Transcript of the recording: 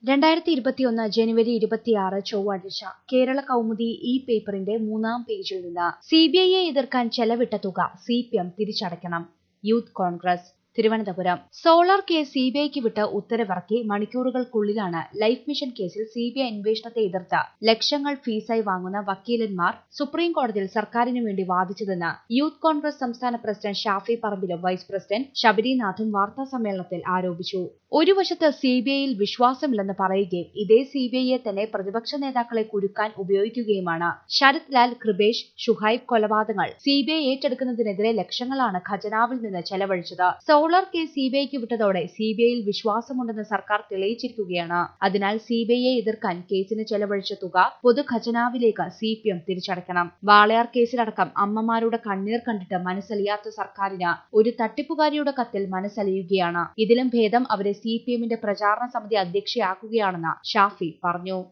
2021 ജനുവരി 26 ചൊവ്വാഴ്ച കേരള കൗമുദി ഈ പേപ്പറിന്റെ 3-ാം പേജിൽ നിന്ന് സിബിഐയെ എതിർക്കാൻ ചെലവിട്ട തുക സിപിഎം തിരിച്ചടയ്ക്കണം. യൂത്ത് കോൺഗ്രസ് തിരുവനന്തപുരം. സോളാർ കേസ് സിബിഐക്ക് വിട്ട് ഉത്തരവിറക്കി മണിക്കൂറുകൾക്കുള്ളിലാണ് ലൈഫ് മിഷൻ കേസിൽ സിബിഐ അന്വേഷണത്തെ എതിർത്ത് ലക്ഷങ്ങൾ ഫീസായി വാങ്ങുന്ന വക്കീലന്മാർ സുപ്രീം കോടതിയിൽ സർക്കാരിനു വേണ്ടി വാദിച്ചതെന്ന് യൂത്ത് കോൺഗ്രസ് സംസ്ഥാന പ്രസിഡന്റ് ഷാഫി പറമ്പിലും വൈസ് പ്രസിഡന്റ് ശബരിനാഥും വാർത്താസമ്മേളനത്തിൽ ആരോപിച്ചു. ഒരു വശത്ത് സിബിഐയിൽ വിശ്വാസമില്ലെന്ന് പറയുകയും ഇതേ സിബിഐയെ തന്നെ പ്രതിപക്ഷ നേതാക്കളെ കുരുക്കാൻ ഉപയോഗിക്കുകയുമാണ്. ശരത് ലാൽ, കൃപേഷ്, ഷുഹൈബ് കൊലപാതകങ്ങൾ സിബിഐ ഏറ്റെടുക്കുന്നതിനെതിരെ ലക്ഷങ്ങളാണ് ഖജനാവിൽ നിന്ന് ചെലവഴിച്ചത്. സോളാർ കേസ് സിബിഐക്ക് വിട്ടതോടെ സിബിഐയിൽ വിശ്വാസമുണ്ടെന്ന് സർക്കാർ തെളിയിച്ചിരിക്കുകയാണ്. അതിനാൽ സിബിഐയെ എതിർക്കാൻ കേസിന് ചെലവഴിച്ച തുക പൊതുഖജനാവിലേക്ക് സിപിഎം തിരിച്ചടയ്ക്കണം. വാളയാർ കേസിലടക്കം അമ്മമാരുടെ കണ്ണീർ കണ്ടിട്ട് മനസ്സലിയാത്ത സർക്കാരിന് ഒരു തട്ടിപ്പുകാരിയുടെ കത്തിൽ മനസ്സലിയുകയാണ്. ഇതിലും ഭേദം അവരെ സിപിഎമ്മിന്റെ പ്രചാരണ സമിതി അധ്യക്ഷയാക്കുകയാണെന്ന് ഷാഫി പറഞ്ഞു.